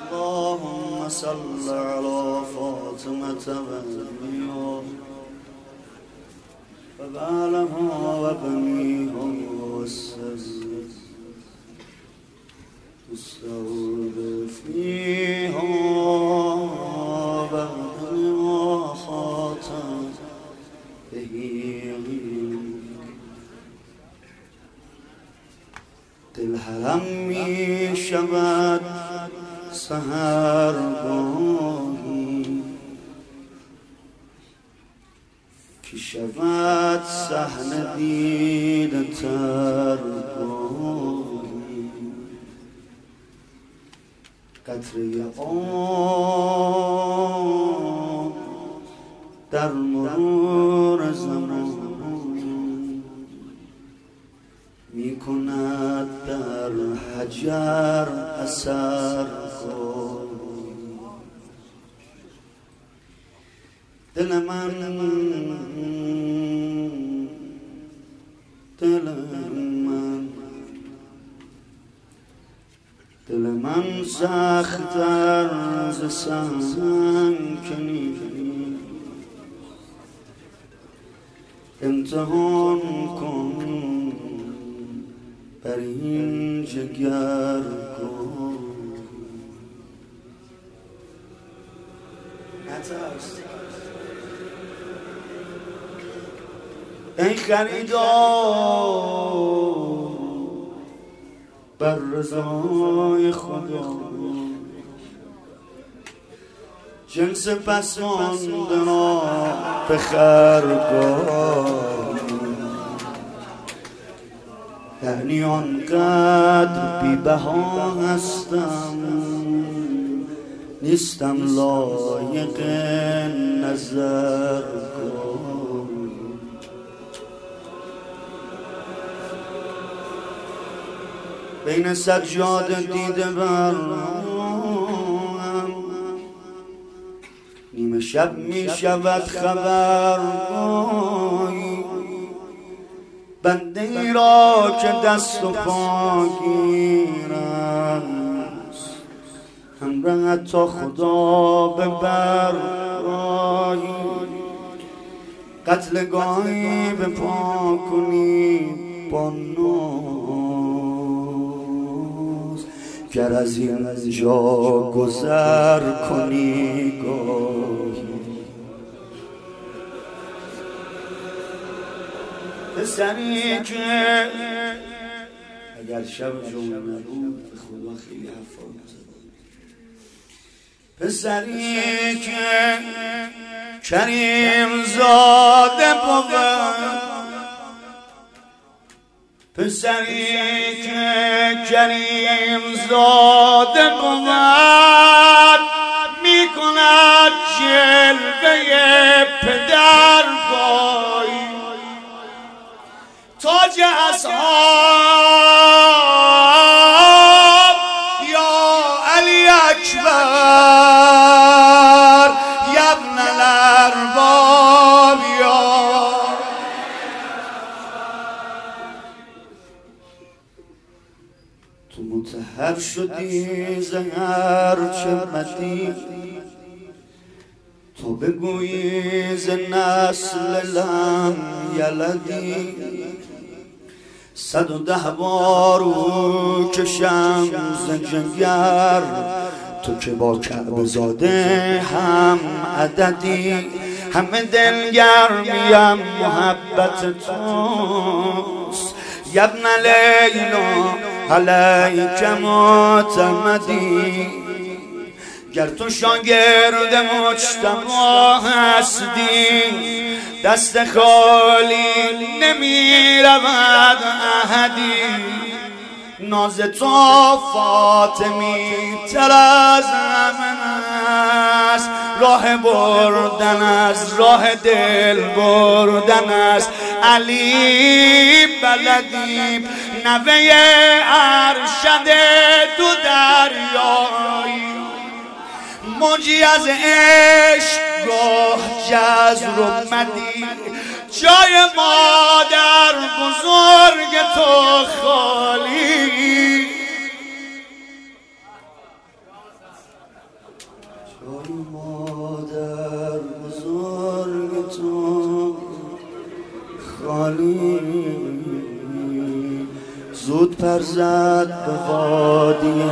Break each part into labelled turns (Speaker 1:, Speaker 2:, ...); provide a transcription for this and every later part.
Speaker 1: اللهم صل على فاطمة وأمها وبعلها وبنيها والسر تستود فيها بعد ما خاتم به دل حرم می شود سحرگاهی که شود صحنه دیده ترگاهی قطره آب در مرور زمان می کند در حجر اثر دل من دل من سخت‌تر ز سنگینی امتحان کن بر این جگر کن نترس ای خریدار بر رضای خدا جنس پسمانده را به خرگاه یعنی آنقدر بی بها هستم نیستم لایق نظر کن بین سجاده دیده برم نیمه شب می شود خبرگاهی بنده ای را که دست و پا گیر است همراه تا خدا ببرایی قتلگاهی به پا کنی با ناز گر از اینجا گذر کنی گاهی پسری که اگر شب جمعه رو به خدا خیلی حرفا می‌زنم پسری که کریم زاده بود پسری که کریم زاده بود میکند جلوه پدرگاهی تاج اصحاب یا علی اکبر یا ابن الارباب یا تو مطهر شدی زهر چه مدی تو بگویی ز نسل لم یلدی 110 بار او کشم ز جگر تو که با کعبه زاده هم عددی همه دلگرمیم محبت توست یبن لیلا علیک معتمدی گر تو شاگرد مجتبی هستی دست خالی نمی رود احدی ناز تو فاطمی تر از همه است راه بردن از راه دل بردن است علی بلدی نوه ارشد تو دریایی موجی از عشق گاه جزر و مدی جای مادر بزرگ تو خالی جای مادر بزرگ تو خالی، زود پر زد به وادی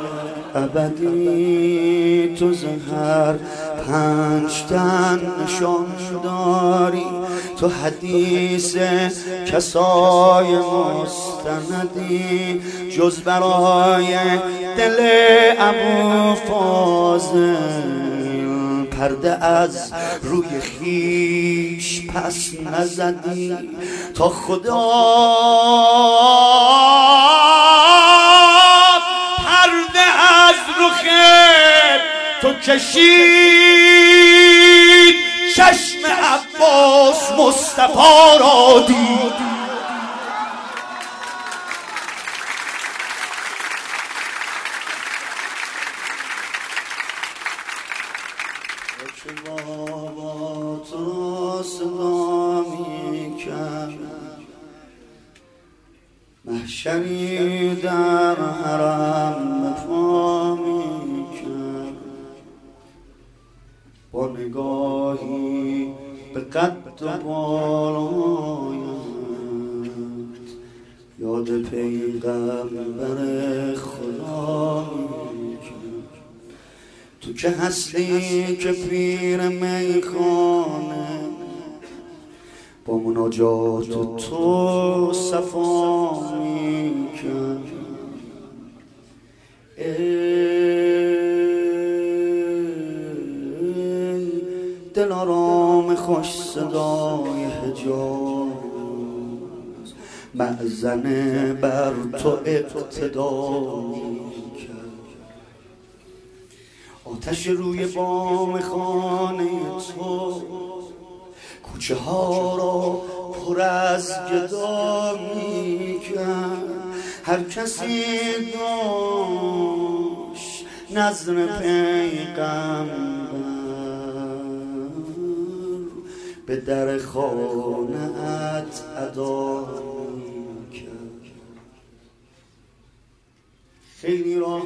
Speaker 1: ابدی. تو زهر 5 تن نشان داری، تو حدیث کسای مستندی، جز برای دل ابوالفاضل پرده از روی خیش پس نزدی. تا خدا پرده از رخ تو کشید، چشم عباس مصطفی را دید. چه بابا تو را صدا می کرد، محشری در حرم بپا می کرد. با نگاهی به قد و بالایت یاد پیغمبر خدا می کرد. تو که هستی که پیر میخانه، با مناجات تو صفا می کرد. ای دلارام خوش صدای حجاز، مأذنه بر تو اقتدا می کرد. آتش روی بام خانه تو کوچه ها را پر از گدا می کرد. هر کسی داشت نظر پیغمبر، به در خانه ات ادا می کرد. خیلی راه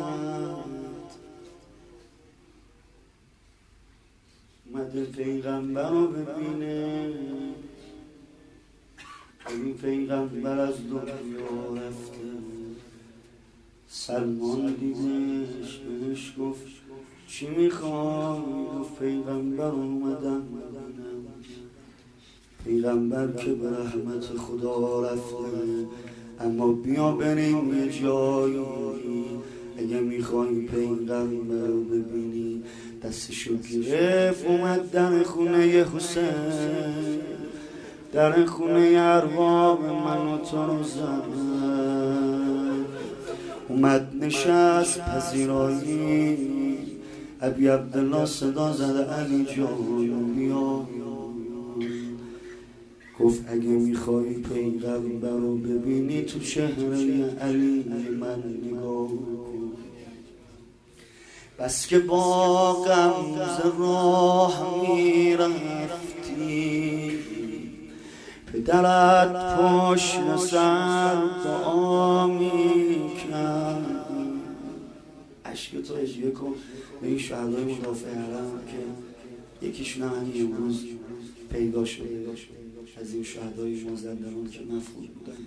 Speaker 1: اومده پیغمبر رو ببینه. این پیغمبر از دنیا رفته، سلمان دیدش بهش گفت چی میخوای؟ گفت پیغمبر اومدم ببینم. پیغمبر که به رحمت خدا رفته، اما بیا بریم یه جایی، اگه میخوای پیغمبر رو ببینی. دستشو گرفت اومد در خونه حسین، در خونه ارباب من و تو رو زد. اومد نشست پذیرایی، ابی عبدالله صدا زده علی جان بیا. گفت اگه میخوای پیغمبر رو ببینی تو چهره علی من نگاه کن. بس که با غمزه راه میرفتی، پدرت پشت سر دعا میکرد. عشق تو اجیه کن به این شهدای مدافع حرم که یکیشون همین امروز پیدا شده، از این شهدای مازندران که مفقود بودن.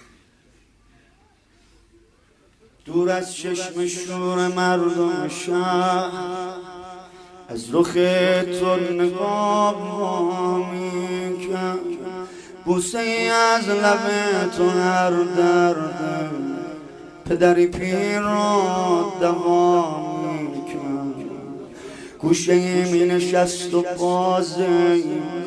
Speaker 1: دور از چشم شور مردم شهر، از رخ تو نگاه میکرد. بوسه ای از لب تو هر درد، پدری پیر را دوا میکرد. گوشه ای می نشست و بازه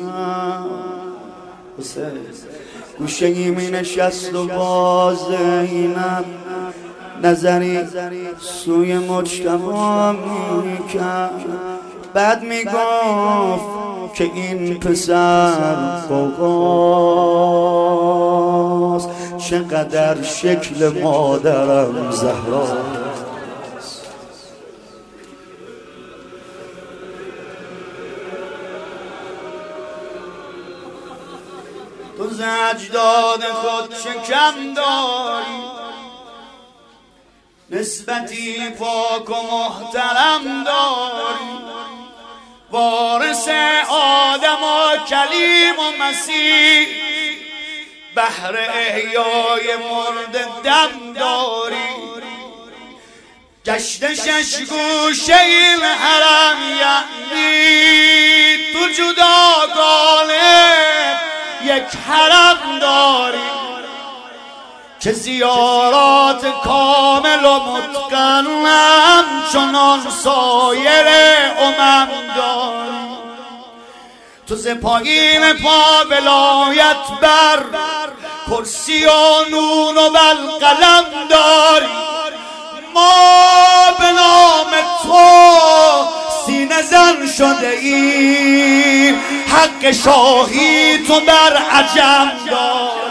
Speaker 1: گوشه ای می نشست و بازینم نظری سوی مجتبی میکرد. بعد میگفت که این پسر قوقاست، چقدر شکل مادرم زهراست. تو ز اجداد خود چه کم داری، نسبتی پاک و محترم داری، وارث آدم و کلیم و مسیح، بهر احیای مرد دم داری. گشت شش گوشه این حرم یعنی تو جداگانه یک حرم داری، که زیارات کامل و متقن چنان سایر امم داری. تو ز پایین پا ولایت بر کرسی و نون و بالقلم داری. ما به نام تو سینه زن شده ایم، حق شاهی تو بر عجم داری.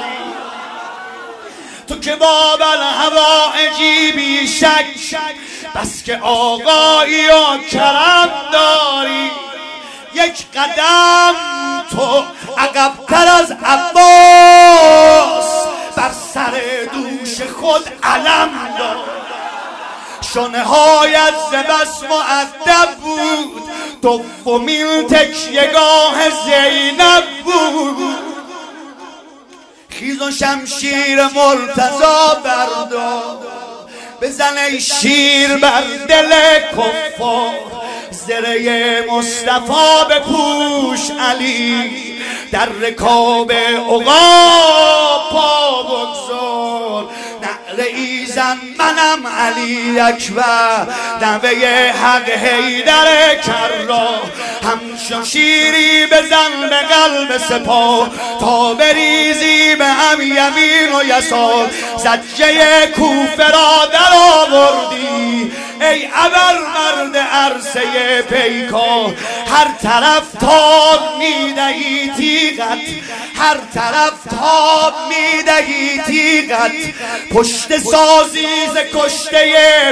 Speaker 1: تو که با بالهوایجی بی شک، بس که آقایی و کرم داری. یک قدم تو عقب‌تر از عباس، بر سر دوش خود علم داری. شانه هایت ز بس مؤدب بود، دومین تکیه‌گاه زینب بود. خیز و شمشیر مرتضی بردار، بزن ای شیر بر دل کفار. زره مصطفی بپوش علی، در رکاب عقاب پا بگذار. نعره ای زن منم علی اکبر، نوه حق حیدر کرار. همچون شیری بزن به قلب سپاه، تا بریزی به هم یمین و یسار. زجه کوفه را در آوردی ای ابر مرد عرصه پیکار. هر طرف تاب میدهی تیغت، هر طرف تاب میدهی تیغت. پشت سازی ز کشته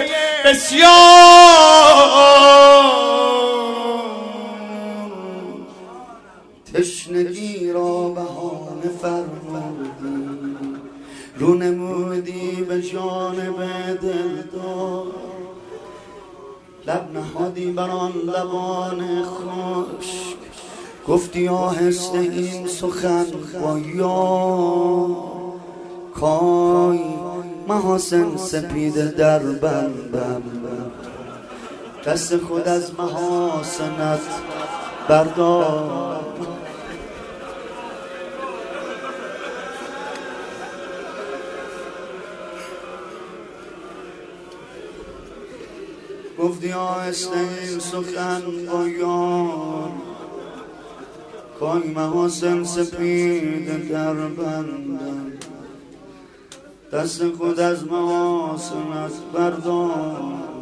Speaker 1: بسیار، تشنگی را بهانه فرمودی. رو نمودی به جانب دلدار، لب نهادی بر آن لبان خشک. گفتی آهسته این سخن با یار، کای محاسن سپیده در بندم. دست خود از محاسنت بردار. گفتی آهسته این سخن با یار، کای محاسن سپید در بندم. دست خود از محاسنت بردار.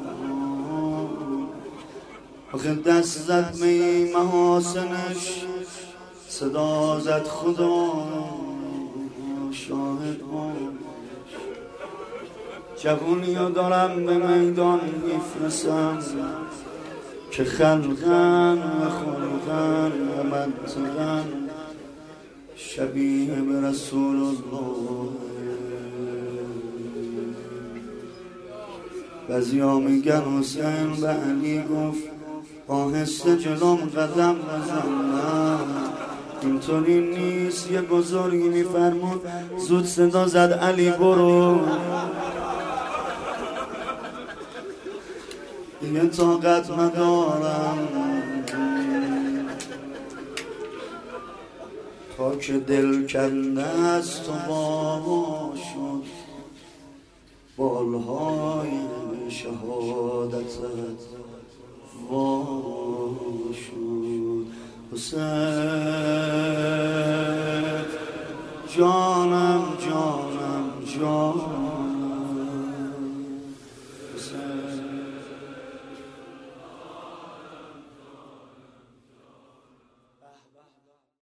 Speaker 1: آخه دست زد می محاسنش، صدا زد خدا شاهد باش. جوونی رو دارم به میدان میفرستم، که خلقن و خلقن و منطقن شبیه به رسول الله. بعضیا میگن حسین به علی گفت آهسته جلوم قدم بزن. اینطوری نیست، یه بزرگی میفرمود زود صدا زد علی برو. دیگه طاقت ندارم، تا که دل کنده از تو بابا شد. بالهای شهادتت وا شد. حسین جان